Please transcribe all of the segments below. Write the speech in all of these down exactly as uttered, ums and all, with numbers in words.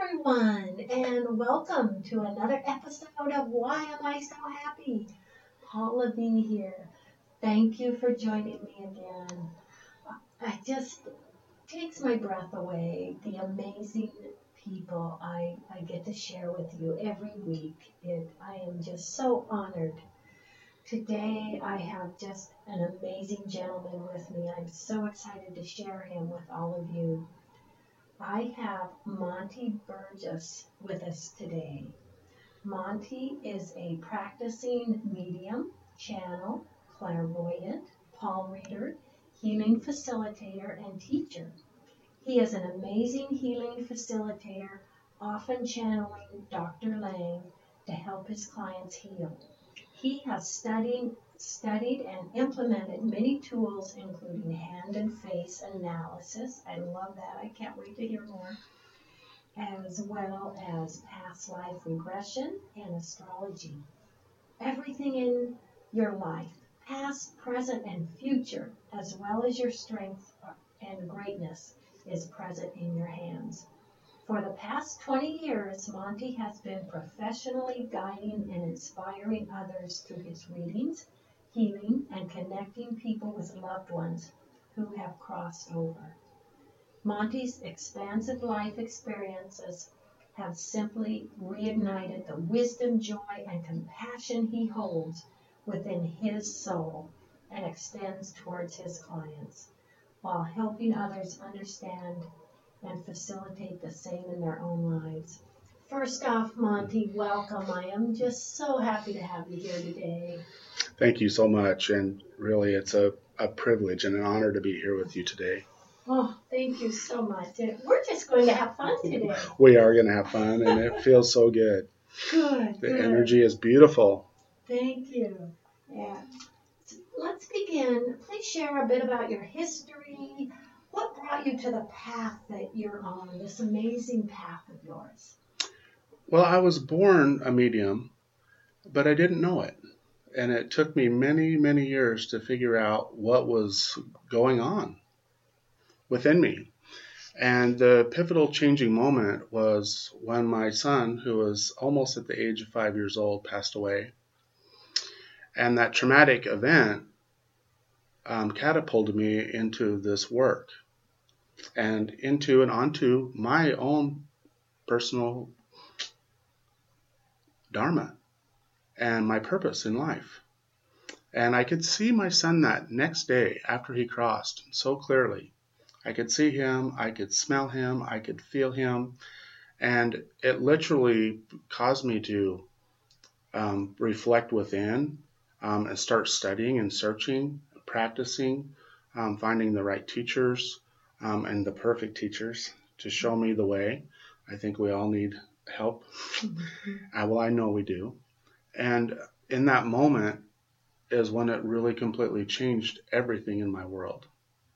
everyone, and welcome to another episode of Why Am I So Happy? Paula B here. Thank you for joining me again. I just takes my breath away, the amazing people I, I get to share with you every week. It, I am just so honored. Today I have just an amazing gentleman with me. I'm so excited to share him with all of you. I have Monty Burgess with us today. Monty is a practicing medium, channel, clairvoyant, palm reader, healing facilitator, and teacher. He is an amazing healing facilitator, often channeling Doctor Lang to help his clients heal. He has studied, studied and implemented many tools, including hand and face analysis. I love that. I can't wait to hear more. As well as past life regression and astrology. Everything in your life, past, present, and future, as well as your strength and greatness, is present in your hands. For the past twenty years, Monty has been professionally guiding and inspiring others through his readings, healing, and connecting people with loved ones who have crossed over. Monty's expansive life experiences have simply reignited the wisdom, joy, and compassion he holds within his soul and extends towards his clients, while helping others understand and facilitate the same in their own lives. First off, Monty, welcome. I am just so happy to have you here today. Thank you so much, and really it's a, a privilege and an honor to be here with you today. Oh, thank you so much. We're just going to have fun today. We are going to have fun, and it feels so good. Good, The good. energy is beautiful. Thank you. Yeah. Let's begin. Please share a bit about your history. What brought you to the path that you're on, this amazing path of yours? Well, I was born a medium, but I didn't know it. And it took me many, many years to figure out what was going on within me. And the pivotal changing moment was when my son, who was almost at the age of five years old, passed away. And that traumatic event um, catapulted me into this work and into and onto my own personal dharma and my purpose in life. And I could see my son that next day after he crossed so clearly. I could see him, I could smell him, I could feel him, and it literally caused me to um, reflect within um, and start studying and searching, practicing, um, finding the right teachers um, and the perfect teachers to show me the way. I think we all need help. Mm-hmm. uh, well, I know we do. And in that moment is when it really completely changed everything in my world.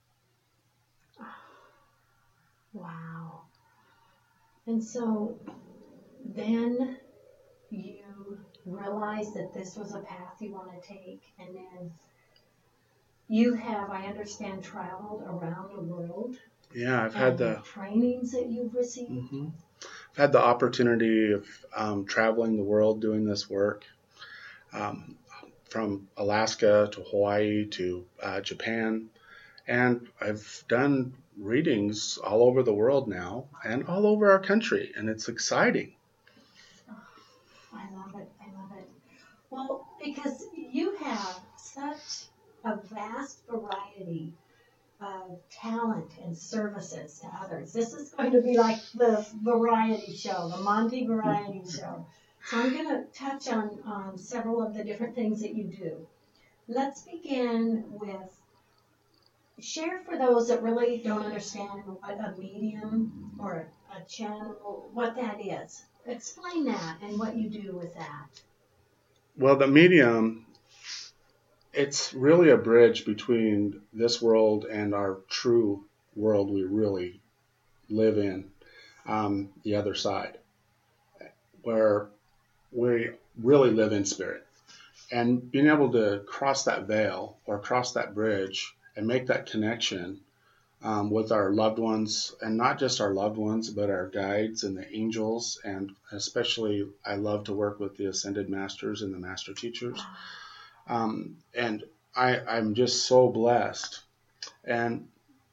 Wow. And so then you realized that this was a path you want to take, and then you have, I understand, traveled around the world. Yeah, I've had the trainings that you've received. Mm-hmm. I've had the opportunity of um, traveling the world doing this work, um, from Alaska to Hawaii to uh, Japan, and I've done readings all over the world now and all over our country, and it's exciting. Oh, I love it. I love it. Well, because you have such a vast variety of talent and services to others. This is going to be like the variety show, the Monty Variety Show. So I'm going to touch on um, several of the different things that you do. Let's begin with, share for those that really don't understand what a medium or a channel, what that is. Explain that and what you do with that. Well, the medium, it's really a bridge between this world and our true world we really live in, um, the other side, where we really live in spirit. And being able to cross that veil or cross that bridge and make that connection um, with our loved ones, and not just our loved ones, but our guides and the angels. And especially, I love to work with the ascended masters and the master teachers. Um, and I, I'm just so blessed. And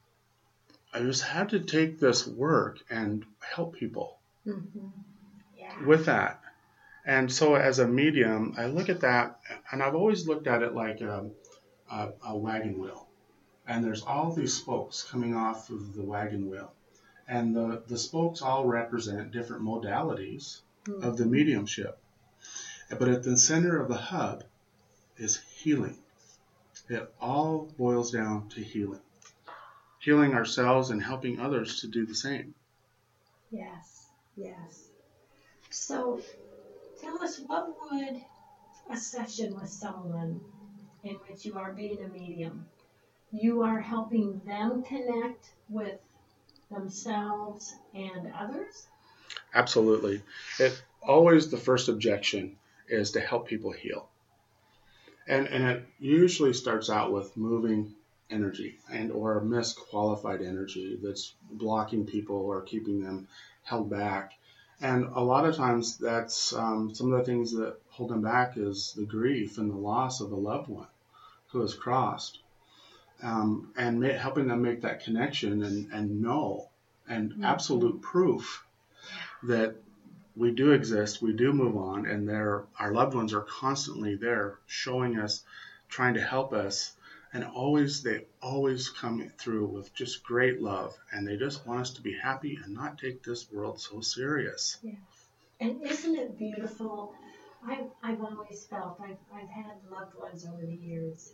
I just had to take this work and help people Mm-hmm. Yeah. with that. And so, as a medium, I look at that, and I've always looked at it like a, a, a wagon wheel. And there's all these spokes coming off of the wagon wheel. And the, the spokes all represent different modalities mm-hmm. of the mediumship. But at the center of the hub is healing. It all boils down to healing. Healing ourselves and helping others to do the same. Yes, yes. So tell us, what would a session with someone in which you are being a medium, you are helping them connect with themselves and others? Absolutely. It always, the first objection is to help people heal. And and it usually starts out with moving energy and or misqualified energy that's blocking people or keeping them held back. And a lot of times that's um, some of the things that hold them back is the grief and the loss of a loved one who has crossed. Um, and ma- helping them make that connection and, and know and mm-hmm. absolute proof that we do exist, we do move on, and they're, our loved ones are constantly there showing us, trying to help us, and always they always come through with just great love, and they just want us to be happy and not take this world so serious. Yeah. And isn't it beautiful? I've, I've always felt, I've, I've had loved ones over the years,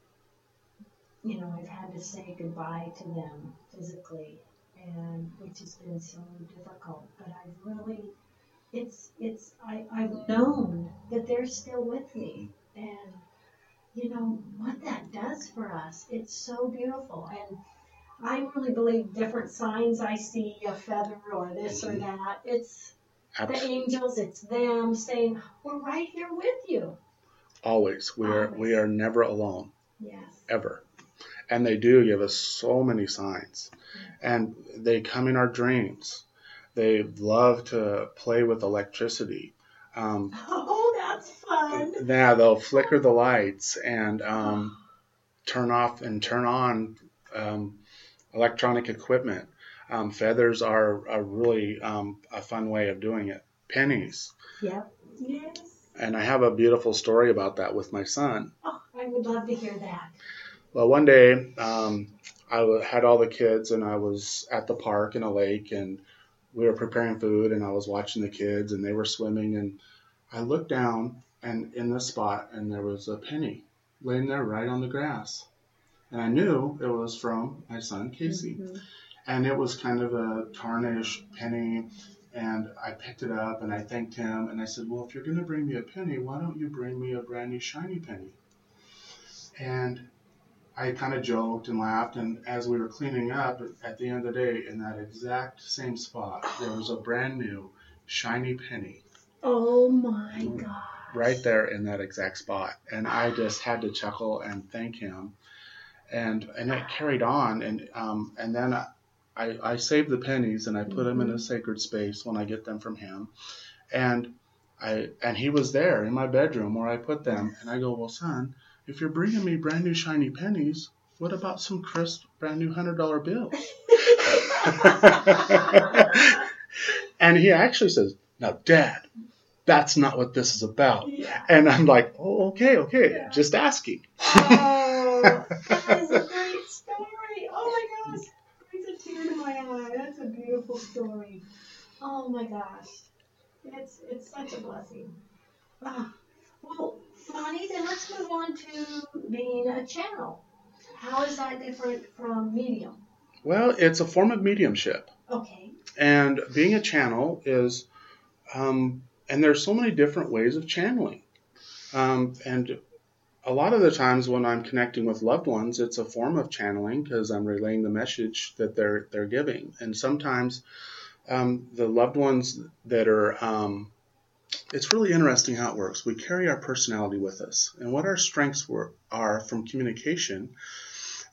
you know, I've had to say goodbye to them physically, and which has been so difficult, but I've really It's, it's, I, I've known that they're still with me, and, you know, what that does for us, it's so beautiful, and I really believe different signs I see, a feather or this or that, it's Absolutely. The angels, it's them saying, we're right here with you. Always. We are, Always. we are never alone. Yes. Ever. And they do give us so many signs, yes. And they come in our dreams. They love to play with electricity. Um, oh, that's fun. Yeah, they'll flicker the lights and um, turn off and turn on um, electronic equipment. Um, feathers are, are really um, a fun way of doing it. Pennies. Yep. Yes. And I have a beautiful story about that with my son. Oh, I would love to hear that. Well, one day um, I had all the kids, and I was at the park in a lake, and we were preparing food, and I was watching the kids, and they were swimming, and I looked down and in this spot, and there was a penny laying there right on the grass. And I knew it was from my son, Casey. Mm-hmm. And it was kind of a tarnished penny, and I picked it up, and I thanked him, and I said, well, if you're going to bring me a penny, why don't you bring me a brand new shiny penny? And I kind of joked and laughed, and as we were cleaning up, at the end of the day, in that exact same spot, there was a brand new shiny penny. Oh my God. Right there in that exact spot. And I just had to chuckle and thank him. And and it carried on, and um and then I, I, I saved the pennies, and I put mm-hmm. them in a sacred space when I get them from him. And I and he was there in my bedroom where I put them, and I go, well, son, if you're bringing me brand new shiny pennies, what about some crisp brand new hundred dollar bills? And he actually says, now, Dad, that's not what this is about. Yeah. And I'm like, oh, okay, okay, yeah. Just asking. Oh, that is a great story. Oh my gosh, brings a tear to my eye. That's a beautiful story. Oh my gosh, it's it's such a blessing. Ah, well, Bonnie, then let's move on to being a channel. How is that different from medium? Well, it's a form of mediumship. Okay. And being a channel is, um, and there's so many different ways of channeling. Um, and a lot of the times when I'm connecting with loved ones, it's a form of channeling because I'm relaying the message that they're they're giving. And sometimes um, the loved ones that are, um, it's really interesting how it works. We carry our personality with us, and what our strengths were, are from communication.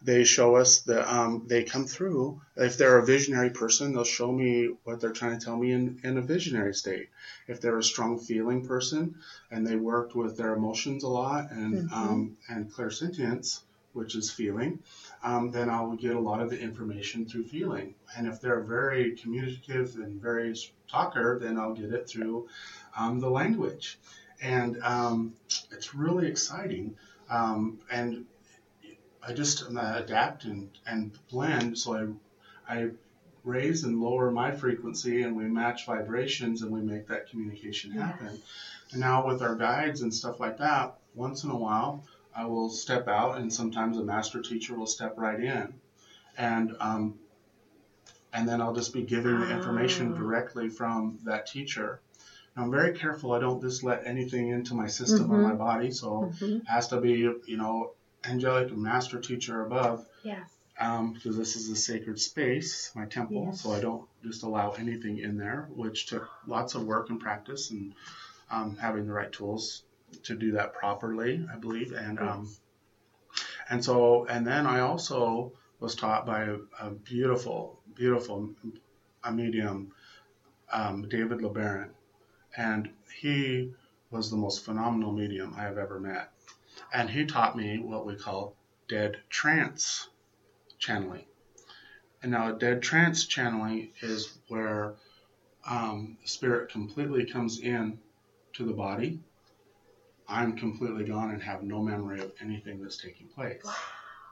They show us that um, they come through. If they're a visionary person, they'll show me what they're trying to tell me in, in a visionary state. If they're a strong feeling person and they worked with their emotions a lot and Mm-hmm. um, and clairsentience, which is feeling, um, then I'll get a lot of the information through feeling. And if they're very communicative and very talker, then I'll get it through um, the language. And um, it's really exciting. Um, and I just uh, adapt and, and blend. So I, I raise and lower my frequency, and we match vibrations, and we make that communication happen. Yes. And now with our guides and stuff like that, once in a while, I will step out, and sometimes a master teacher will step right in, and um, and then I'll just be giving the information Ah. directly from that teacher. Now, I'm very careful I don't just let anything into my system or Mhm. my body, so Mhm. it has to be, you know, angelic and master teacher above, Yes. um, because this is a sacred space, my temple, Yes. so I don't just allow anything in there, which took lots of work and practice and um, having the right tools to do that properly, I believe. And um, Yes. and so, and then I also was taught by a, a beautiful, beautiful a medium, um, David LeBaron, and he was the most phenomenal medium I have ever met. And he taught me what we call dead trance channeling. And now, dead trance channeling is where um, the spirit completely comes in to the body. I'm completely gone and have no memory of anything that's taking place. Wow.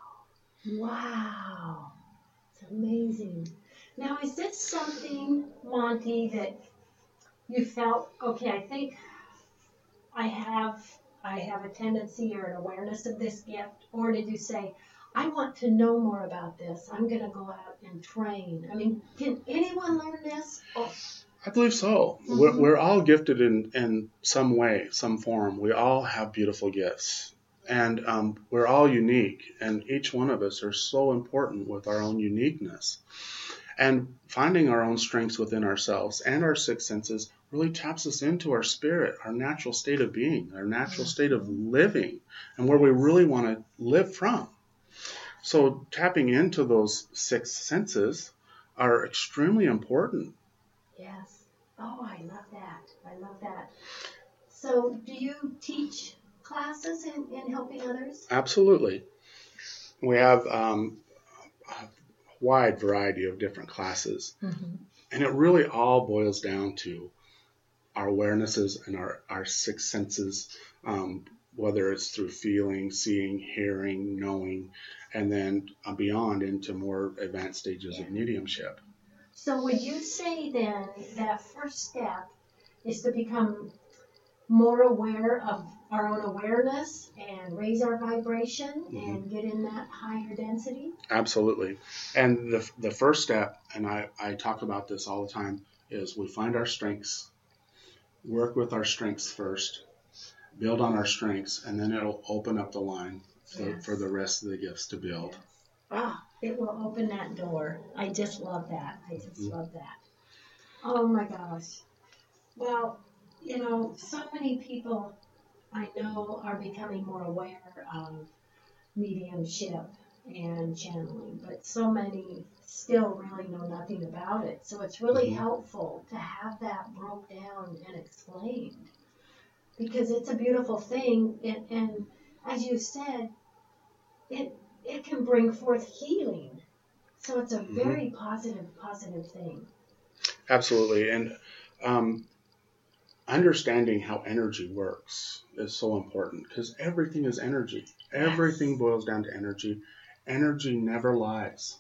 Wow. It's amazing. Now, is this something, Monty, that you felt, okay, I think I have I have a tendency or an awareness of this gift, or did you say, I want to know more about this. I'm going to go out and train. I mean, can anyone learn this? Oh. I believe so. Mm-hmm. We're, we're all gifted in, in some way, some form. We all have beautiful gifts. And um, we're all unique. And each one of us are so important with our own uniqueness. And finding our own strengths within ourselves and our six senses really taps us into our spirit, our natural state of being, our natural state of living, and where we really want to live from. So tapping into those six senses are extremely important. Yes. Oh, I love that. I love that. So do you teach classes in, in helping others? Absolutely. We have um, a wide variety of different classes. Mm-hmm. And it really all boils down to our awarenesses and our, our six senses, um, whether it's through feeling, seeing, hearing, knowing, and then uh, beyond into more advanced stages Yeah. of mediumship. So would you say then that first step is to become more aware of our own awareness and raise our vibration Mm-hmm. and get in that higher density? Absolutely. And the, the first step, and I, I talk about this all the time, is we find our strengths, work with our strengths first, build on our strengths, and then it'll open up the line for, Yes. for the rest of the gifts to build. Yes. Ah, it will open that door. I just love that. I just Mm-hmm. love that. Oh my gosh. Well, you know, so many people I know are becoming more aware of mediumship and channeling, but so many still really know nothing about it. So it's really Mm-hmm. helpful to have that broke down and explained, because it's a beautiful thing, and, and as you said, it it can bring forth healing. So it's a Mm-hmm. very positive, positive thing. Absolutely. And um, understanding how energy works is so important, because everything is energy. Yes. Everything boils down to energy. Energy never lies.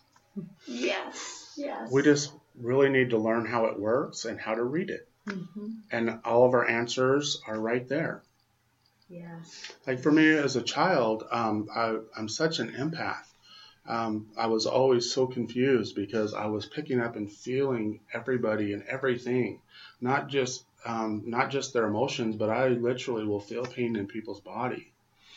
Yes, yes. We just really need to learn how it works and how to read it. Mm-hmm. And all of our answers are right there. Yes. Like for me as a child, um, I, I'm such an empath. Um, I was always so confused because I was picking up and feeling everybody and everything, not just um, not just their emotions, but I literally will feel pain in people's body.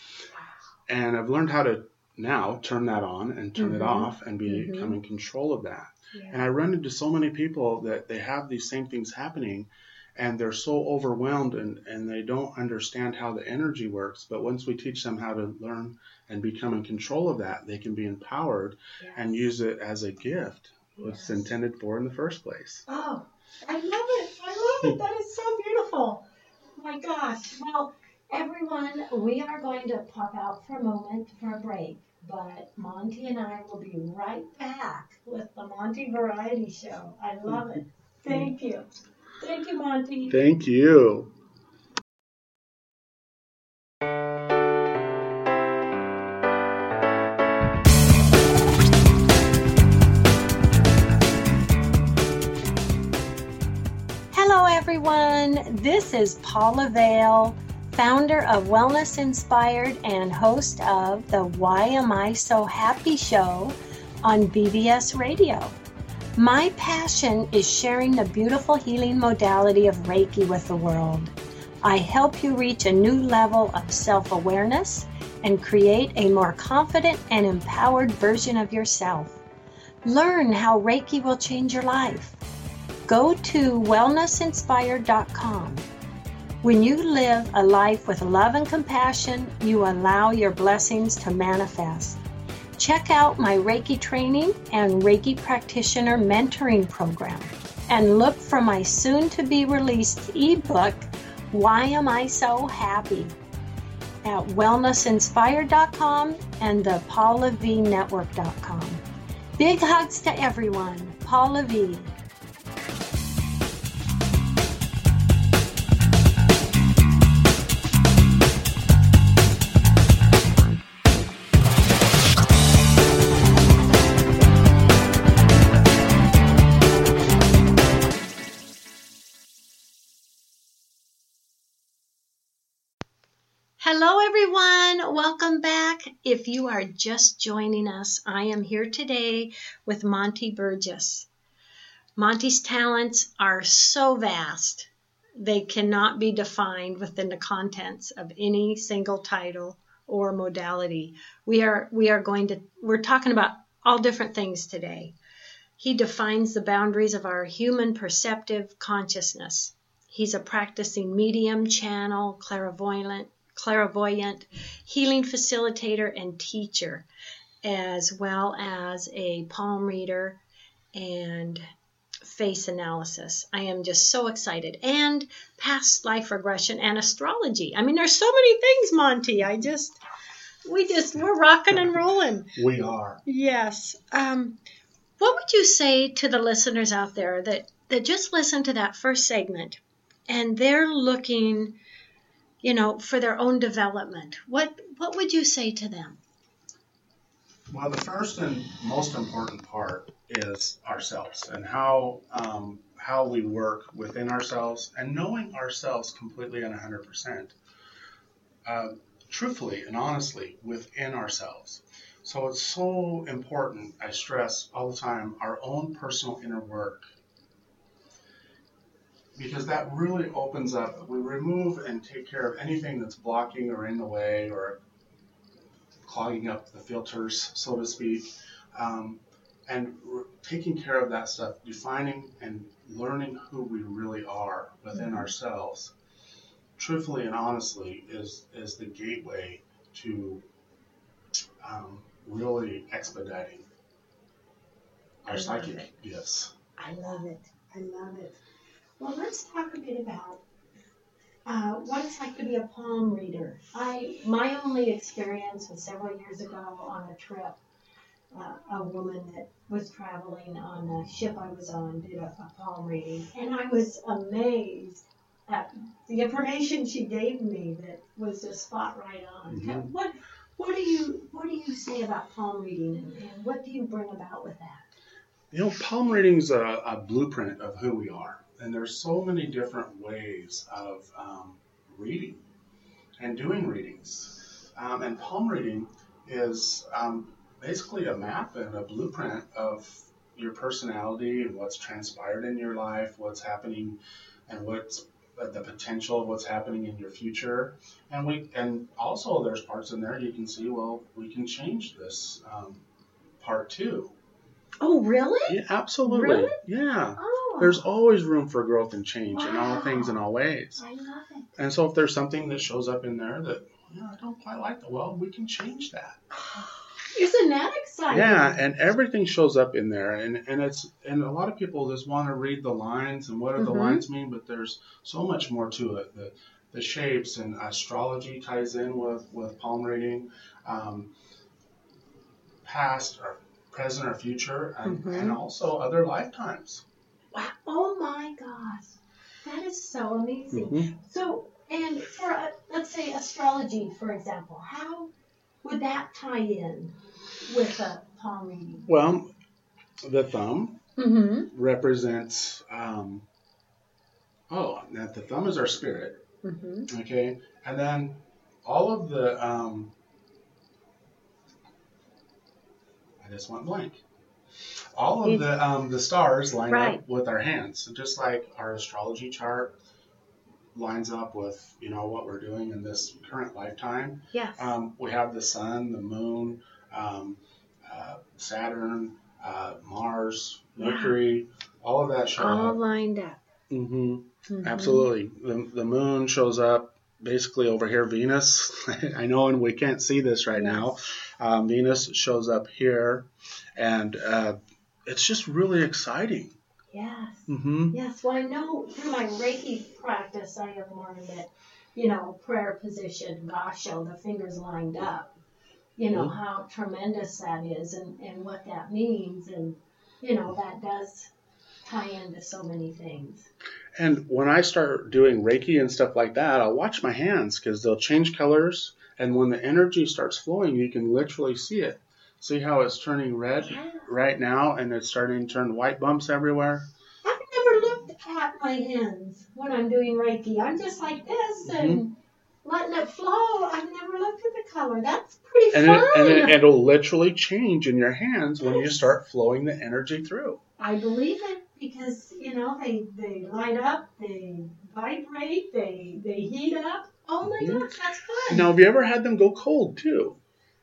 Wow. And I've learned how to now turn that on and turn Mm-hmm. it off and become Mm-hmm. in control of that. Yeah. And I run into so many people that they have these same things happening, and they're so overwhelmed and, and they don't understand how the energy works. But once we teach them how to learn and become in control of that, they can be empowered Yes. and use it as a gift, what it's Yes. intended for in the first place. Oh, I love it. I love it. That is so beautiful. Oh my gosh. Well, everyone, we are going to pop out for a moment for a break, but Monty and I will be right back with the Monty Variety Show. I love it. Thank you. Thank you, Monty. Thank you. Hello, everyone. This is Paula Vale, founder of Wellness Inspired and host of the Why Am I So Happy show on B B S Radio. My passion is sharing the beautiful healing modality of Reiki with the world. I help you reach a new level of self-awareness and create a more confident and empowered version of yourself. Learn how Reiki will change your life. Go to wellness inspired dot com. When you live a life with love and compassion, you allow your blessings to manifest. Check out my Reiki training and Reiki practitioner mentoring program, and look for my soon-to-be released ebook, Why Am I So Happy, at wellness inspired dot com and the paula v network dot com. Big hugs to everyone. Paula V. Hello, everyone. Welcome back. If you are just joining us, I am here today with Monty Burgess. Monty's talents are so vast, they cannot be defined within the contents of any single title or modality. We are we are going to we're talking about all different things today. He defines the boundaries of our human perceptive consciousness. He's a practicing medium, channel, clairvoyant, clairvoyant, healing facilitator, and teacher, as well as a palm reader and face analysis. I am just so excited. And past life regression and astrology. I mean, there's so many things, Monty. I just, we just, we're rocking and rolling. We are. Yes. Um, what would you say to the listeners out there that, that just listened to that first segment and they're looking, you know, for their own development? What what would you say to them? Well, the first and most important part is ourselves and how um, how we work within ourselves and knowing ourselves completely and one hundred percent, uh, truthfully and honestly within ourselves. So it's so important, I stress all the time, our own personal inner work. Because that really opens up, we remove and take care of anything that's blocking or in the way or clogging up the filters, so to speak, um, and re- taking care of that stuff, defining and learning who we really are within mm-hmm. ourselves, truthfully and honestly, is, is the gateway to um, really expediting our psychic it. gifts. I love it. I love it. Well, let's talk a bit about uh, what it's like to be a palm reader. I my only experience was several years ago on a trip. Uh, a woman that was traveling on a ship I was on did a, a palm reading, and I was amazed at the information she gave me that was just spot right on. Mm-hmm. What what do you what do you say about palm reading, and, and what do you bring about with that? You know, palm reading is a, a blueprint of who we are. And there's so many different ways of um, reading and doing readings. Um, and palm reading is um, basically a map and a blueprint of your personality and what's transpired in your life, what's happening, and what's the potential of what's happening in your future. And we and also there's parts in there you can see, well, we can change this um, part too. Oh, really? Yeah, absolutely. Really? Yeah. Oh. There's always room for growth and change wow. in all things and all ways. I love it. And so if there's something that shows up in there that, you know, I don't quite like, well, we can change that. Isn't that exciting? Yeah, and everything shows up in there, and, and it's and a lot of people just want to read the lines and what do mm-hmm. the lines mean, but there's so much more to it. The the shapes and astrology ties in with, with palm reading, um, past or present or future, and, mm-hmm. and also other lifetimes. Wow! Oh my gosh, that is so amazing. Mm-hmm. So, and for uh, let's say astrology, for example, how would that tie in with a palm reading? Well, the thumb mm-hmm. represents, um, oh, now the thumb is our spirit, mm-hmm. okay? And then all of the, um, I just went blank. All of the um, the stars line right. up with our hands, so just like our astrology chart lines up with, you know, what we're doing in this current lifetime. Yes. Um, we have the sun, the moon, um, uh, Saturn, uh, Mars, Mercury, wow. all of that show all up. lined up. Mm-hmm. Mm-hmm. Absolutely. The, the moon shows up basically over here. Venus, I know, and we can't see this right yes. now. Um, Venus shows up here, and uh, it's just really exciting. Yes. Mm-hmm. Yes. Well, I know through my Reiki practice, I have learned that, you know, prayer position, Gasho, the fingers lined up, you know, mm-hmm. how tremendous that is and, and what that means. And, you know, that does tie into so many things. And when I start doing Reiki and stuff like that, I'll watch my hands because they'll change colors. And when the energy starts flowing, you can literally see it. See how it's turning red yeah. right now, and it's starting to turn white bumps everywhere? I've never looked at my hands when I'm doing Reiki. I'm just like this mm-hmm. and letting it flow. I've never looked at the color. That's pretty and fun. It, and it, it'll literally change in your hands when you start flowing the energy through. I believe it because, you know, they, they light up, they vibrate, they, they heat up. Oh, my mm-hmm. gosh, that's fun. Now, have you ever had them go cold, too?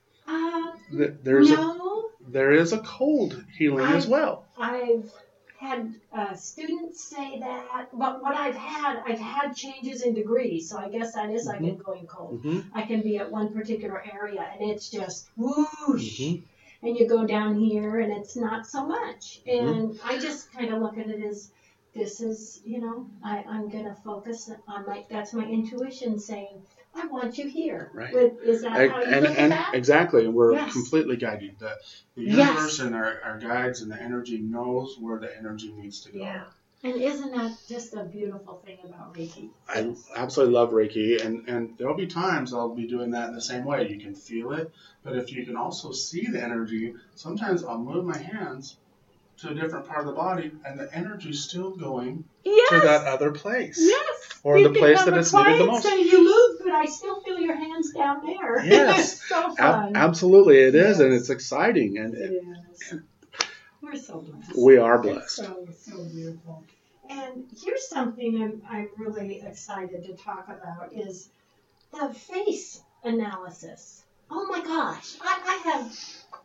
Um, There's no. A, there is a cold healing I've, as well. I've had uh, students say that, but what I've had, I've had changes in degrees, so I guess that is mm-hmm. like it going cold. Mm-hmm. I can be at one particular area, and it's just whoosh, mm-hmm. and you go down here, and it's not so much. And mm-hmm. I just kind of look at it as, this is, you know, I, I'm going to focus on my, that's my intuition saying, I want you here. Right. With, is that and, how you and, look and at that? Exactly. We're yes. completely guided. The, the universe yes. and our, our guides and the energy knows where the energy needs to go. Yeah. And isn't that just a beautiful thing about Reiki? I absolutely love Reiki. And, and there'll be times I'll be doing that in the same way. You can feel it. But if you can also see the energy, sometimes I'll move my hands to a different part of the body, and the energy's still going yes. to that other place. Yes. Or you the place that it's needed the most. Say you move, but I still feel your hands down there. Yes. It's so fun. A- absolutely, it yes. is, and it's exciting. And it is. And we're so blessed. We are blessed. It's so, so beautiful. And here's something I'm, I'm really excited to talk about is the face analysis. Oh my gosh, I, I have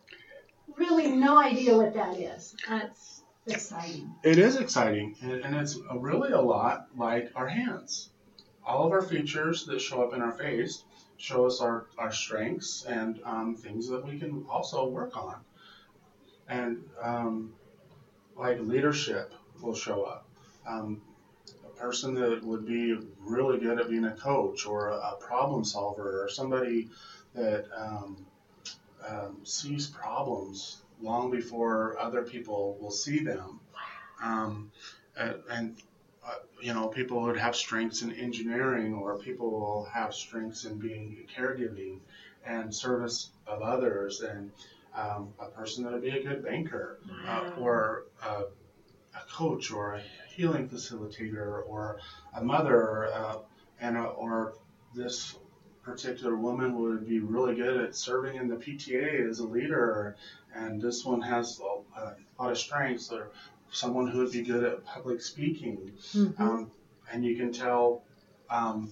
really no idea what that is. That's exciting. It is exciting, and, and it's really a lot like our hands. All of our features that show up in our face show us our, our strengths and um, things that we can also work on. And um, like leadership will show up. Um, a person that would be really good at being a coach or a, a problem solver or somebody that um, um, sees problems long before other people will see them. Um, and, and uh, you know, people would have strengths in engineering, or people will have strengths in being caregiving and service of others, and um, a person that would be a good banker, wow. uh, or uh, a coach, or a healing facilitator, or a mother, uh, and a, or this particular woman would be really good at serving in the P T A as a leader, and this one has a, a lot of strengths, or someone who would be good at public speaking. Mm-hmm. Um, and you can tell um,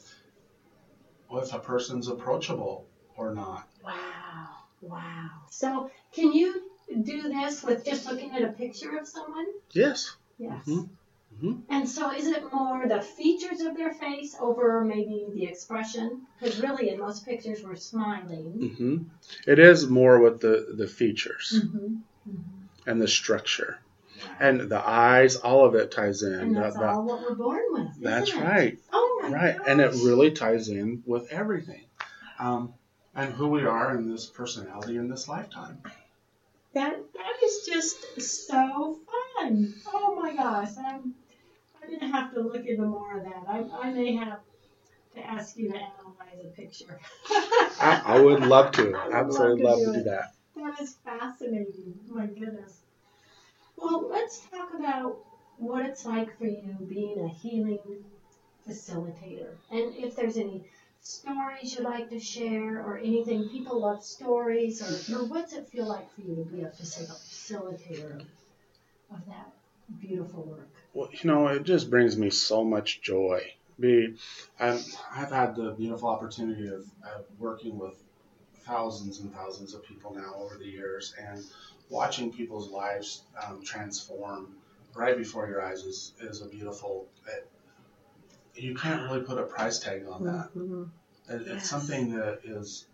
if a person's approachable or not. Wow, wow. So can you do this with just looking at a picture of someone? Yes. Yes. Mm-hmm. Mm-hmm. And so is it more the features of their face over maybe the expression? Because really in most pictures we're smiling. Mm-hmm. It is more with the, the features Mm-hmm. Mm-hmm. and the structure. Right. And the eyes, all of it ties in. And that's the, the, all what we're born with, isn't that's it? right. Oh my Right. gosh. And it really ties in with everything. Um, and who we are in this personality in this lifetime. That that is just so fun. Oh my gosh. I'm I'm gonna have to look into more of that. I I may have to ask you to analyze a picture. I, I would love to. I would Absolutely love love to to do do it. that. That is fascinating. My goodness. Well, let's talk about what it's like for you being a healing facilitator. And if there's any stories you'd like to share or anything, people love stories, or, or what's it feel like for you to be a facilitator of, of that beautiful work? Well, you know, it just brings me so much joy. Be, I'm, I've had the beautiful opportunity of, of working with thousands and thousands of people now over the years, and watching people's lives um, transform right before your eyes is, is a beautiful. It, you can't really put a price tag on that. Mm-hmm. It, Yes. It's something that is,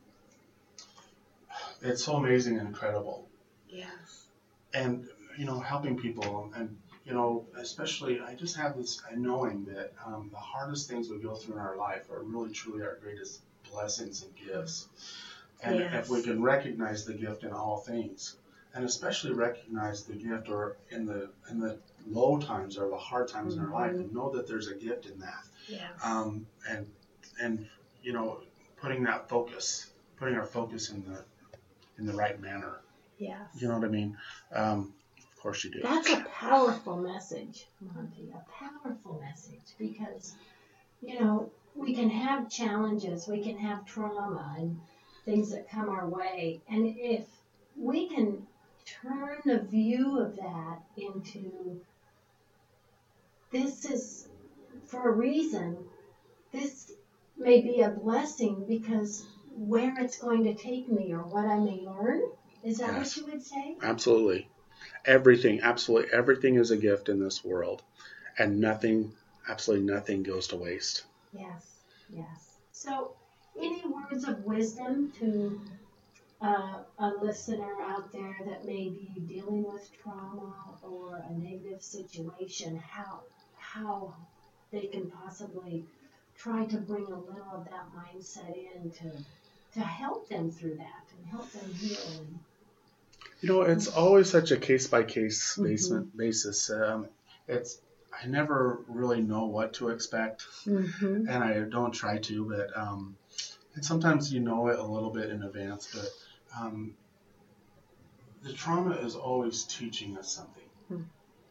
it's so amazing and incredible. Yes. And you know, helping people, and you know, especially, I just have this knowing that um, the hardest things we go through in our life are really truly our greatest blessings and gifts. And Yes. if we can recognize the gift in all things, and especially recognize the gift or in the in the low times or the hard times mm-hmm. in our life, and know that there's a gift in that. Yes. Um, and and you know, putting that focus, putting our focus in the in the right manner. Yes. You know what I mean? Um, of course you do. That's a powerful message, Monty. A powerful message, because you know we can have challenges, we can have trauma and things that come our way, and if we can turn the view of that into this is for a reason, this may be a blessing because where it's going to take me or what I may learn. Is that yes. what you would say? Absolutely. Everything, absolutely everything is a gift in this world, and nothing, absolutely nothing goes to waste. Yes, yes. So, any words of wisdom to uh, a listener out there that may be dealing with trauma or a negative situation, how how they can possibly try to bring a little of that mindset in to, to help them through that and help them heal. And, you know, it's always such a case-by-case mm-hmm. basis. Um, it's I never really know what to expect, mm-hmm. and I don't try to, but um, and sometimes you know it a little bit in advance, but um, the trauma is always teaching us something. Mm-hmm.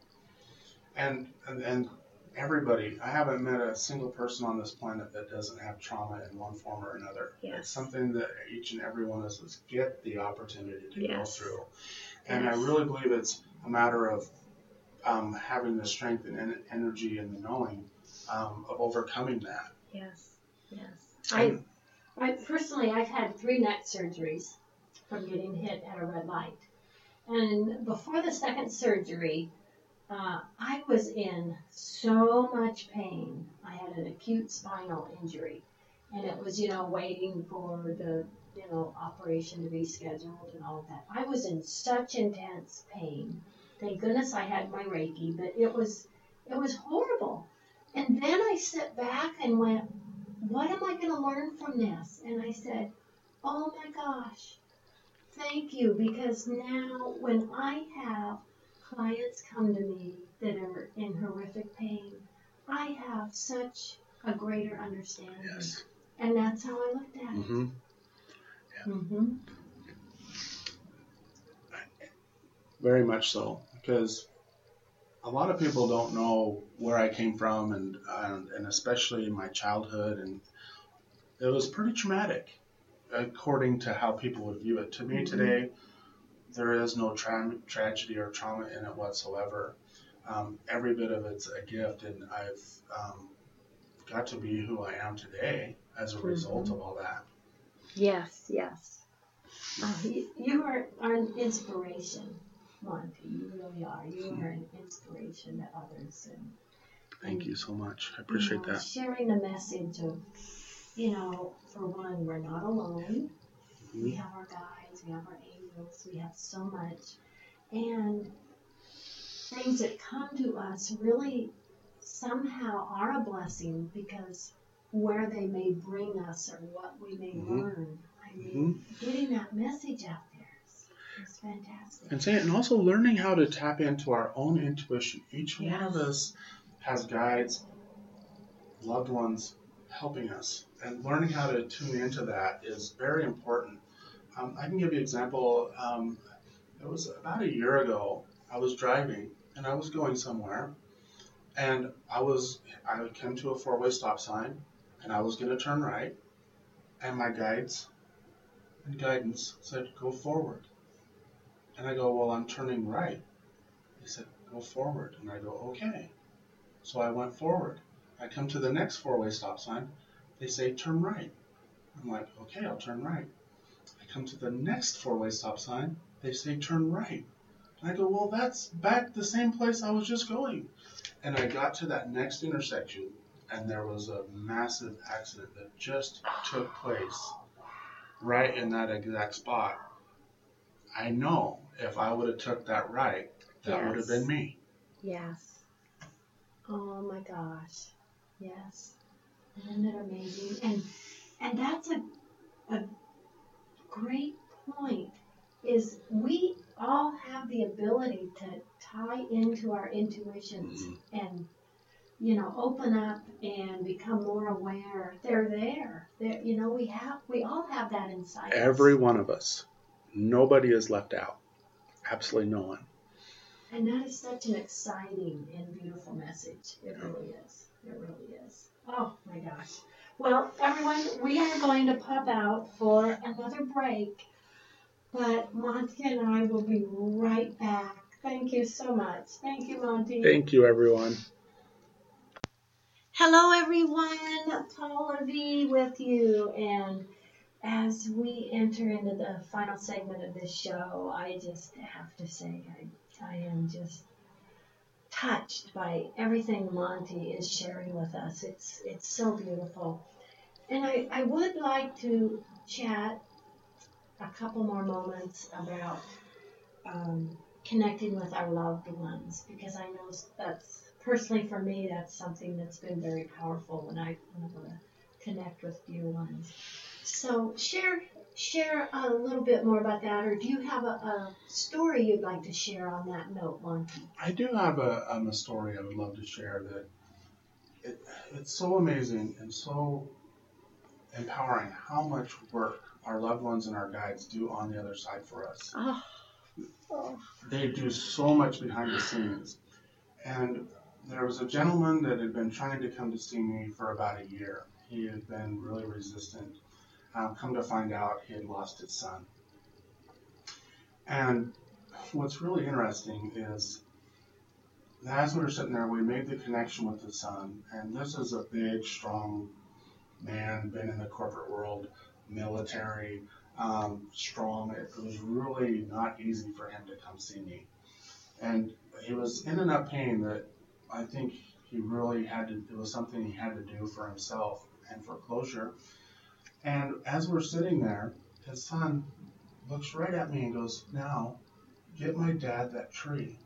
And, and and everybody, I haven't met a single person on this planet that doesn't have trauma in one form or another. Yes. It's something that each and every one of us get the opportunity to yes. go through. And yes. I really believe it's a matter of um, having the strength and energy and the knowing um, of overcoming that. Yes, yes. I, I personally, I've had three neck surgeries from getting hit at a red light. And before the second surgery, Uh, I was in so much pain. I had an acute spinal injury, and it was, you know, waiting for the, you know, operation to be scheduled and all of that. I was in such intense pain. Thank goodness I had my Reiki, but it was, it was horrible. And then I sat back and went, what am I going to learn from this? And I said, oh my gosh, thank you, because now when I have clients come to me that are in horrific pain, I have such a greater understanding. Yes. And that's how I looked at it. Mm-hmm. Yeah. Mm-hmm. Very much so, because a lot of people don't know where I came from, and and, and especially in my childhood, and it was pretty traumatic, according to how people would view it. To me mm-hmm. today, there is no tra- tragedy or trauma in it whatsoever. Um, every bit of it's a gift, and I've um, got to be who I am today as a mm-hmm. result of all that. Yes, yes. Uh, you, you are, are an inspiration, Monty. You really are. You are an inspiration to others. And Thank And, you so much. I you appreciate know, that. sharing the message of, you know, for one, we're not alone. Mhm. We have our guides, we have our angels, we have so much. And things that come to us really somehow are a blessing because where they may bring us or what we may Mhm. learn. I mean, Mhm. getting that message out there is, is fantastic. And say, and also learning how to tap into our own intuition. Each one of Yes. us has guides, loved ones helping us, and learning how to tune into that is very important. Um, I can give you an example. Um, it was about a year ago. I was driving and I was going somewhere, and I was I came to a four-way stop sign, and I was going to turn right, and my guides and guidance said go forward, and I go, well, I'm turning right. They said go forward, and I go, okay. So I went forward. I come to the next four-way stop sign. They say turn right. I'm like, okay, I'll turn right. I come to the next four-way stop sign. They say turn right. And I go, well, that's back the same place I was just going. And I got to that next intersection, and there was a massive accident that just took place right in that exact spot. I know if I would have took that right, that would have been Yes. me. Yes. Oh my gosh. Yes. Isn't it amazing? And and that's a a great point. Is we all have the ability to tie into our intuitions Mhm. and you know open up and become more aware. They're there. They're, you know we have we all have that inside Every us. one of us. Nobody is left out. Absolutely no one. And that is such an exciting and beautiful message. It really is. It really is. Oh my gosh. Well, everyone, we are going to pop out for another break, but Monty and I will be right back. Thank you so much. Thank you, Monty. Thank you, everyone. Hello, everyone. Paula V with you. And as we enter into the final segment of this show, I just have to say I, I am just touched by everything Monty is sharing with us. It's it's so beautiful. And I, I would like to chat a couple more moments about um, connecting with our loved ones because I know that's personally for me that's something that's been very powerful when I when I want to connect with dear ones. So share share a little bit more about that, or do you have a, a story you'd like to share on that note, Monty? I do have a, um, a story I would love to share that it, it's so amazing and so empowering how much work our loved ones and our guides do on the other side for us. Oh. Oh. They do so much behind the scenes. And there was a gentleman that had been trying to come to see me for about a year. He had been really resistant. Um, come to find out, he had lost his son. And what's really interesting is as we were sitting there, we made the connection with the son. And this is a big, strong man, been in the corporate world, military, um, strong. It was really not easy for him to come see me. And he was in enough pain that I think he really had to, it was something he had to do for himself and for closure. And as we're sitting there, his son looks right at me and goes, now, get my dad that tree.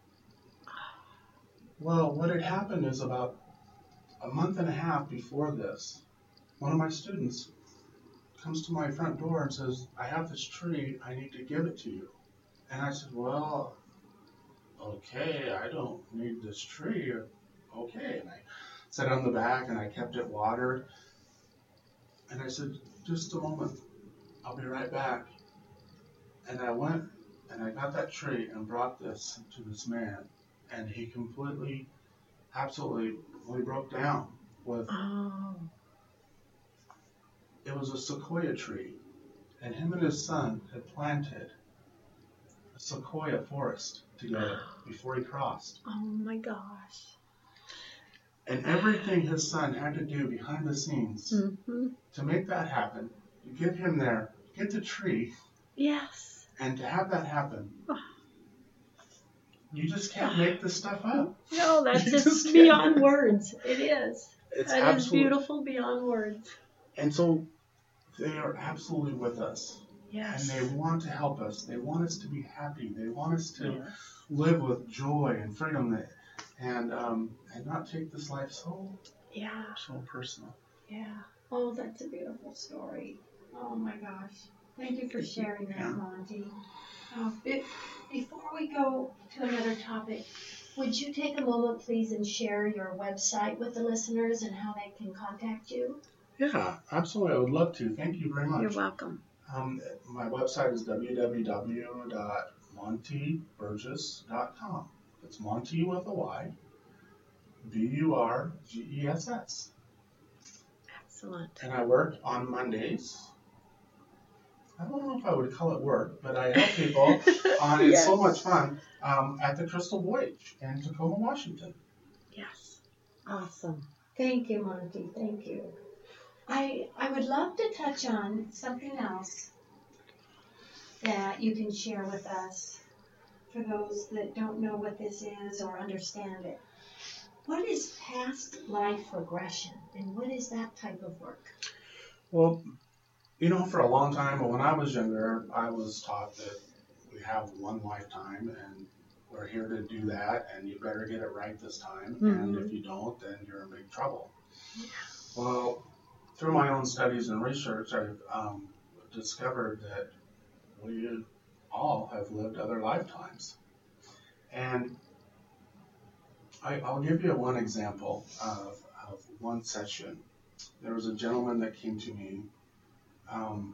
Well, what had happened is about a month and a half before this, one of my students comes to my front door and says, I have this tree, I need to give it to you. And I said, well, okay, I don't need this tree. Okay. And I sat on the back and I kept it watered. And I said, just a moment, I'll be right back. And I went and I got that tree and brought this to this man. And he completely, absolutely, really broke down with, Oh. it was a sequoia tree. And him and his son had planted a sequoia forest together before he crossed. Oh my gosh. And everything his son had to do behind the scenes Mm-hmm. to make that happen, to get him there, get the tree, Yes. and to have that happen, You just can't make this stuff up. No, that's You just, just beyond can't. words. It is. It's That is absolute- beautiful beyond words. And so they are absolutely with us. Yes. And they want to help us. They want us to be happy. They want us to Yes. live with joy and freedom, and um, and not take this life so Yeah. so personal. Yeah. Oh, that's a beautiful story. Oh my gosh. Thank you for sharing that, Yeah. Monty. Uh, be- before we go to another topic, would you take a moment, please, and share your website with the listeners and how they can contact you? Yeah, absolutely. I would love to. Thank you very much. You're welcome. Um, my website is w w w dot monty burgess dot com. It's Monty with a Y, B U R G E S S. Excellent. And I work on Mondays. I don't know if I would call it work, but I help people on It's Yes. So Much Fun um, at the Crystal Voyage in Tacoma, Washington. Yes. Awesome. Thank you, Monty. Thank you. I I would love to touch on something else that you can share with us for those that don't know what this is or understand it. What is past life regression, and what is that type of work? Well, you know, for a long time, when I was younger, I was taught that we have one lifetime and we're here to do that, and you better get it right this time. And Mhm. if you don't, then you're in big trouble. Well, through my own studies and research, I've um, discovered that we all have lived other lifetimes. And I, I'll give you one example of, of one session. There was a gentleman that came to me, um,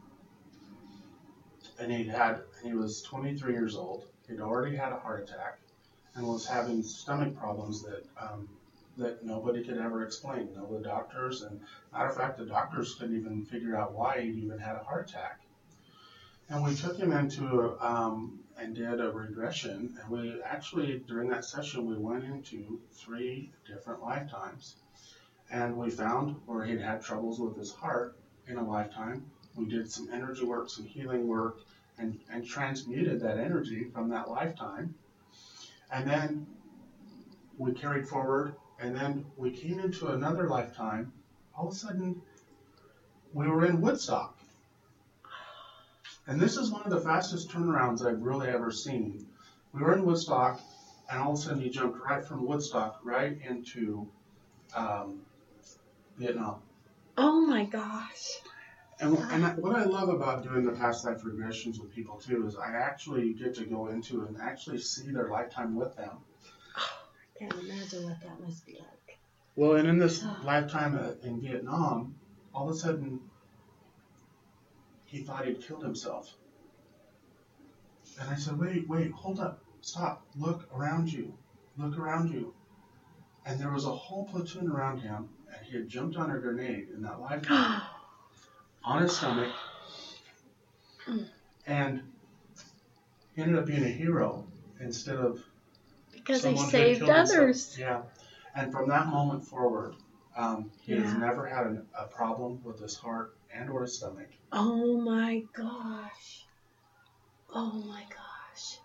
and he had he was twenty-three years old. He'd already had a heart attack and was having stomach problems that um, that nobody could ever explain. No, the doctors, and matter of fact, the doctors couldn't even figure out why he even had a heart attack. And we took him into um, and did a regression, and we actually, during that session, we went into three different lifetimes. And we found where he'd had troubles with his heart in a lifetime. We did some energy work, some healing work, and, and transmuted that energy from that lifetime. And then we carried forward, and then we came into another lifetime. All of a sudden, we were in Woodstock. And this is one of the fastest turnarounds I've really ever seen. We were in Woodstock, and all of a sudden he jumped right from Woodstock right into um, Vietnam. Oh my gosh. And, and I, what I love about doing the past life regressions with people too is I actually get to go into and actually see their lifetime with them. Oh, I can't imagine what that must be like. Well, and in this lifetime in Vietnam, all of a sudden he thought he'd killed himself. And I said, wait, wait, hold up, stop, look around you, look around you. And there was a whole platoon around him, and he had jumped on a grenade in that lifetime on his stomach, and he ended up being a hero instead of Because he someone who had saved killed himself. others. Yeah, and from that moment forward, um, he has Yeah. never had an, a problem with his heart and or his stomach. Oh my gosh. Oh my gosh.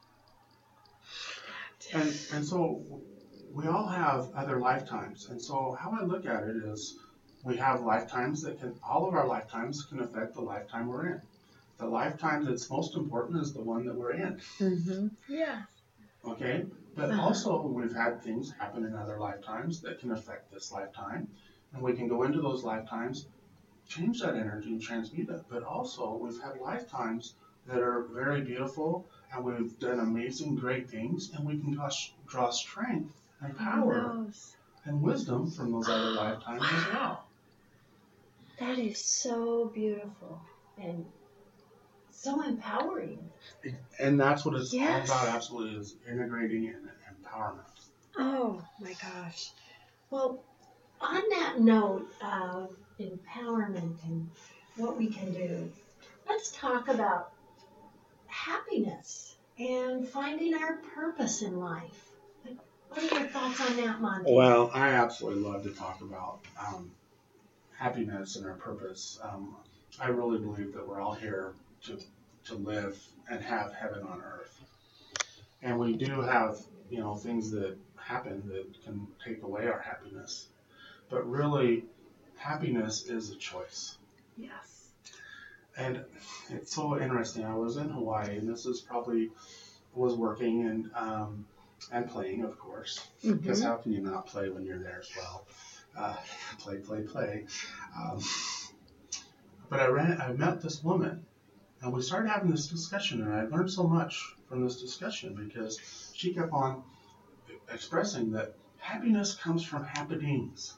And and so we all have other lifetimes. And so how I look at it is we have lifetimes that can, all of our lifetimes can affect the lifetime we're in. The lifetime that's most important is the one that we're in. Mm-hmm. Yeah. Okay? But Uh-huh. also we've had things happen in other lifetimes that can affect this lifetime. And we can go into those lifetimes, change that energy and transmute it. But also we've had lifetimes that are very beautiful, and we've done amazing, great things, and we can draw, draw strength and power and wisdom from those other lifetimes as well. That is so beautiful and so empowering. And that's what it's Yes. all about, absolutely, is integrating and empowerment. Oh my gosh. Well, on that note of empowerment and what we can do, let's talk about happiness and finding our purpose in life. What are your thoughts on that, Monty? Well, I absolutely love to talk about um, happiness and our purpose. Um, I really believe that we're all here to to live and have heaven on earth. And we do have you know, things that happen that can take away our happiness. But really, happiness is a choice. Yes. And it's so interesting. I was in Hawaii, and this is probably was working and um, and playing, of course, because Mm-hmm. how can you not play when you're there as well? Uh, play, play, play. Um, but I ran. I met this woman, and we started having this discussion, and I learned so much from this discussion because she kept on expressing that happiness comes from happenings.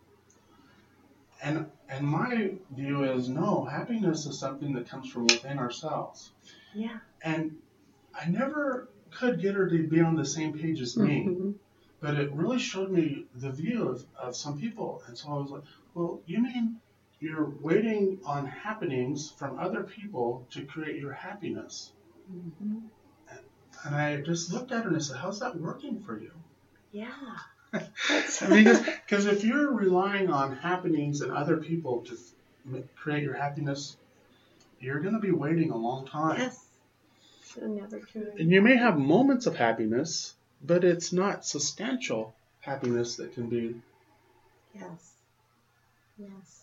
And and my view is no, happiness is something that comes from within ourselves. Yeah. And I never could get her to be on the same page as me, Mm-hmm. but it really showed me the view of, of some people. And so I was like, well, you mean you're waiting on happenings from other people to create your happiness? Mm-hmm. And I just looked at her and I said, how's that working for you? Yeah. I mean, because if you're relying on happenings and other people to f- create your happiness, you're going to be waiting a long time. Yes. So never truly. And you may have moments of happiness, but it's not substantial happiness that can be. Yes. Yes.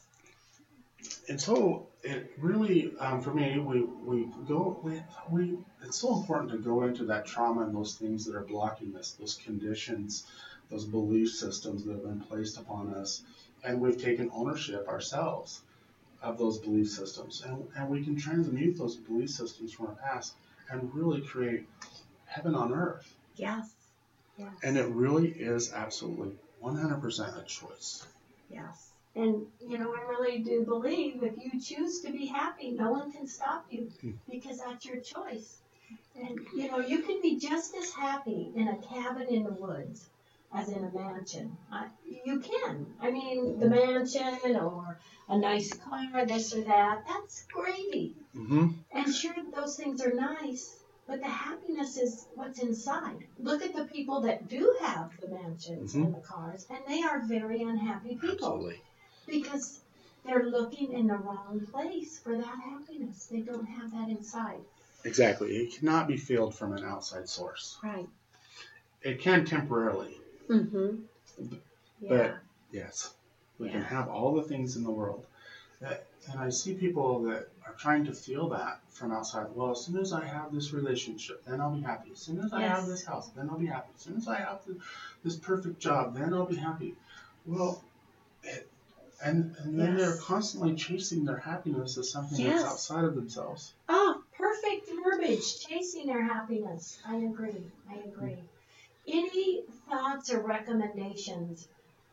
And so it really, um, for me, we we go we, we. It's so important to go into that trauma and those things that are blocking us, those conditions, those belief systems that have been placed upon us, and we've taken ownership ourselves of those belief systems, and and we can transmute those belief systems from our past and really create heaven on earth. Yes. Yes. And it really is absolutely one hundred percent a choice. Yes. And, you know, I really do believe if you choose to be happy, no one can stop you because that's your choice. And, you know, you can be just as happy in a cabin in the woods as in a mansion. I, you can. I mean, the mansion or a nice car, this or that, that's gravy. Mm-hmm. And sure, those things are nice, but the happiness is what's inside. Look at the people that do have the mansions Mm-hmm. and the cars, and they are very unhappy people. Absolutely. Because they're looking in the wrong place for that happiness. They don't have that inside. Exactly. It cannot be filled from an outside source. Right. It can temporarily. Mm-hmm. But, Yeah. yes, we Yeah. can have all the things in the world. That, and I see people that are trying to feel that from outside. Well, as soon as I have this relationship, then I'll be happy. As soon as I Yes. have this house, then I'll be happy. As soon as I have the, this perfect job, then I'll be happy. Well, it, and, and then Yes. they're constantly chasing their happiness as something Yes. that's outside of themselves. Oh, perfect verbiage. Chasing their happiness. I agree. I agree. Any thoughts or recommendations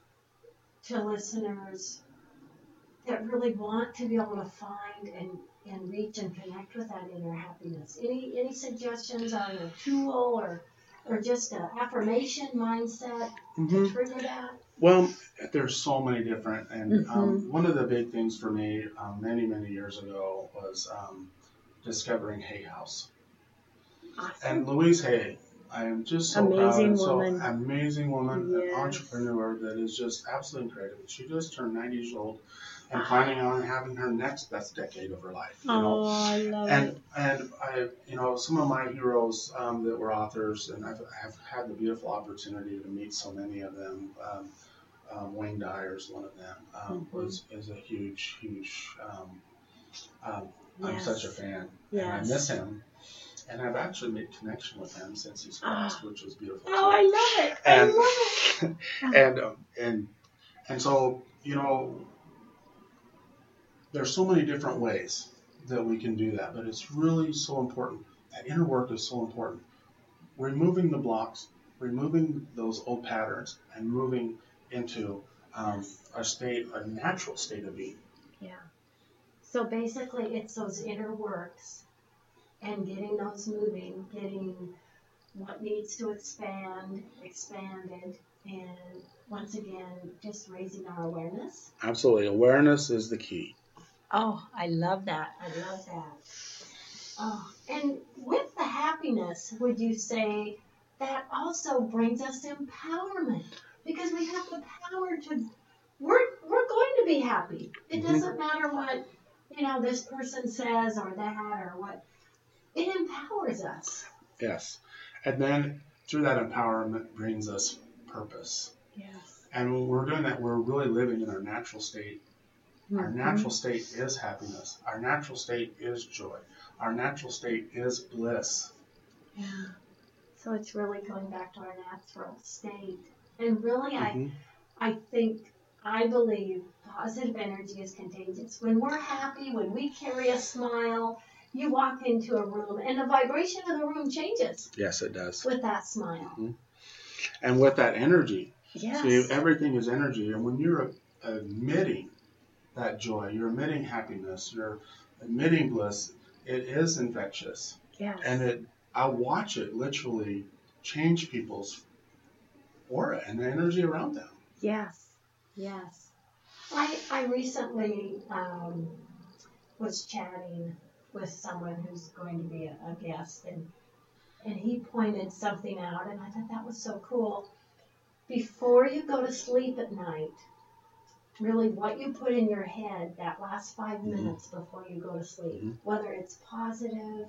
to listeners that really want to be able to find and, and reach and connect with that inner happiness? Any any suggestions on a tool or or just an affirmation mindset Mm-hmm. to trigger that? Well, there's so many different, and Mm-hmm. um, one of the big things for me um, many, many years ago was um, discovering Hay House. Awesome. And Louise Hay, I am just so Amazing proud. So woman. amazing woman, Yes. an entrepreneur that is just absolutely incredible. She just turned ninety years old and planning on having her next best decade of her life. You know? Oh, I love And it. and I, you know, some of my heroes um, that were authors, and I've, I've had the beautiful opportunity to meet so many of them. Um, um, Wayne Dyer's one of them. Um, Mm-hmm. was is a huge, huge. Um, um, I'm Yes. such a fan, Yes. and I miss him. And I've actually made connection with him since he's passed, Oh. which was beautiful. Oh, I love it. And I love it. and um, and and so you know, there's so many different ways that we can do that, but it's really so important. That inner work is so important. Removing the blocks, removing those old patterns, and moving into um, a state, a natural state of being. Yeah. So basically, it's those inner works and getting those moving, getting what needs to expand, expanded, and once again, just raising our awareness. Absolutely. Awareness is the key. Oh, I love that. I love that. Oh, and with the happiness, would you say that also brings us empowerment? Because we have the power to, we're, we're going to be happy. It Mhm. doesn't matter what, you know, this person says or that or what. It empowers us. Yes. And then through that empowerment brings us purpose. Yes. And when we're doing that, we're really living in our natural state. Mm-hmm. Our natural state is happiness. Our natural state is joy. Our natural state is bliss. Yeah. So it's really going back to our natural state. And really, mm-hmm. I, I think, I believe positive energy is contagious. When we're happy, when we carry a smile, you walk into a room and the vibration of the room changes. Yes, it does. With that smile. Mm-hmm. And with that energy. Yes. See, everything is energy. And when you're emitting that joy, you're emitting happiness, you're emitting bliss, it is infectious. Yes. And it, I watch it literally change people's aura and the energy around them. Yes. Yes. I I recently um, was chatting with someone who's going to be a, a guest, and and he pointed something out, and I thought that was so cool. Before you go to sleep at night, really what you put in your head that last five mm-hmm. minutes before you go to sleep, mm-hmm. whether it's positive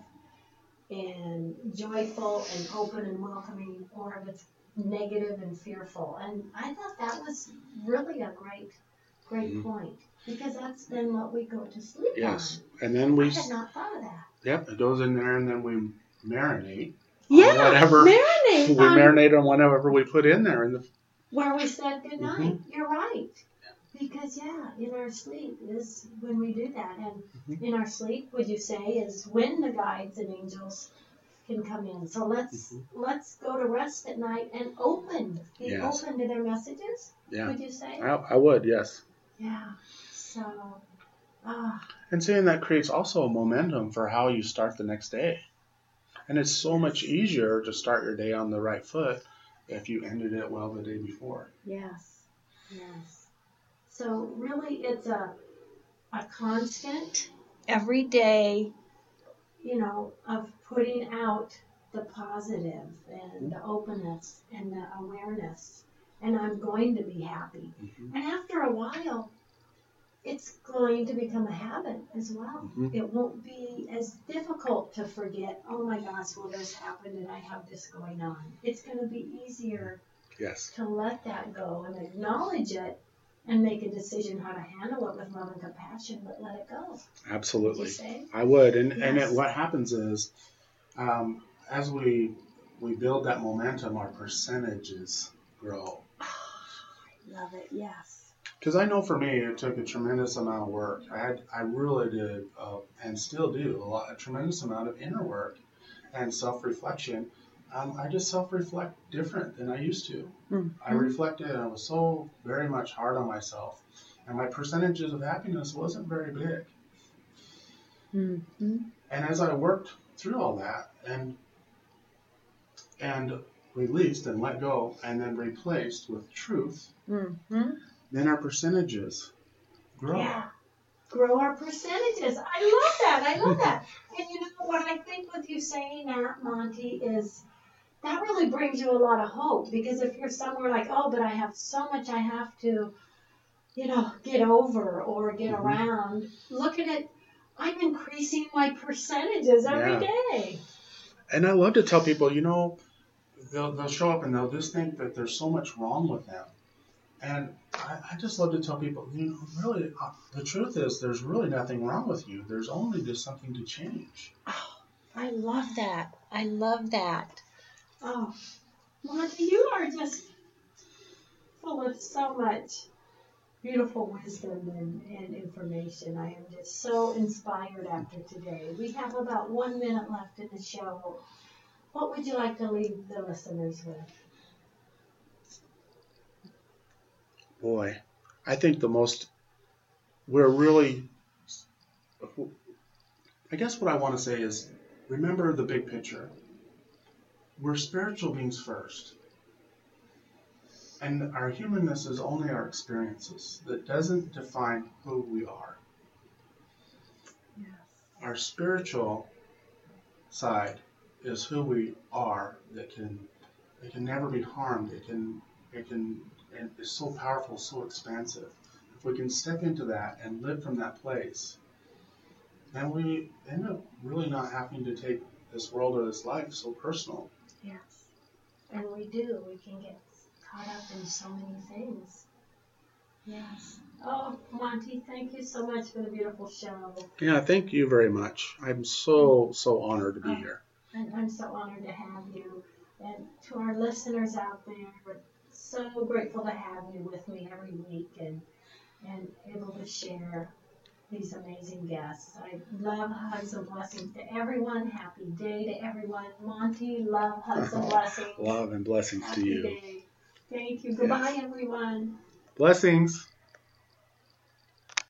and joyful and open and welcoming, or if it's negative and fearful. And I thought that was really a great, great mm-hmm. point, because that's then what we go to sleep yes. on. And then we... I had not thought of that. Yep, it goes in there, and then we marinate. Yeah, whatever, marinate. We on, marinate on whatever we put in there. In the, where we said good night. Mm-hmm. You're right. Because, yeah, in our sleep is when we do that. And mm-hmm. in our sleep, would you say, is when the guides and angels can come in. So let's mm-hmm. let's go to rest at night and open. Be yes. open to their messages, yeah. would you say? I, I would, yes. Yeah. So, ah. And seeing that creates also a momentum for how you start the next day. And it's so much easier to start your day on the right foot if you ended it well the day before. Yes. Yes. So really it's a a constant, every day, you know, of putting out the positive and the openness and the awareness. And I'm going to be happy. Mm-hmm. And after a while, it's going to become a habit as well. Mm-hmm. It won't be as difficult to forget, oh my gosh, well, this happened and I have this going on. It's going to be easier yes. to let that go and acknowledge it and make a decision how to handle it with love and compassion, but let it go. Absolutely. Would you say? I would. And, yes. and it, what happens is, um, as we we build that momentum, our percentages grow. I love it, yes. Because I know for me, it took a tremendous amount of work. I had, I really did, uh, and still do, a lot, a tremendous amount of inner work and self-reflection. Um, I just self-reflect different than I used to. Mm-hmm. I reflected, and I was so very much hard on myself, and my percentages of happiness wasn't very big. Mm-hmm. And as I worked through all that, and and released and let go, and then replaced with truth. Mm-hmm. Then our percentages grow. Yeah, grow our percentages. I love that. I love that. And you know what I think with you saying that, Monty, is that really brings you a lot of hope. Because if you're somewhere like, oh, but I have so much I have to, you know, get over or get mm-hmm. around, look at it. I'm increasing my percentages every yeah. day. And I love to tell people, you know, they'll, they'll show up and they'll just think that there's so much wrong with them. And I, I just love to tell people, you know, really, uh, the truth is there's really nothing wrong with you. There's only just something to change. Oh, I love that. I love that. Oh, Monty, you are just full of so much beautiful wisdom and, and information. I am just so inspired after today. We have about one minute left in the show. What would you like to leave the listeners with? Boy, I think the most, we're really, I guess what I want to say is, remember the big picture. We're spiritual beings first. And our humanness is only our experiences. That doesn't define who we are. Yes. Our spiritual side is who we are, that can, it can never be harmed. It can, it can, and it's so powerful, so expansive. If we can step into that and live from that place, then we end up really not having to take this world or this life so personal. Yes. And we do. We can get caught up in so many things. Yes. Oh, Monty, thank you so much for the beautiful show. Yeah, thank you very much. I'm so, so honored to be Oh, here. And I'm so honored to have you. And to our listeners out there, we're so grateful to have you with me every week and, and able to share these amazing guests. I love, hugs, and blessings to everyone. Happy day to everyone. Monty, love, hugs, and blessings. Love and blessings Happy to you. day. Thank you. Goodbye, Yes. everyone. Blessings.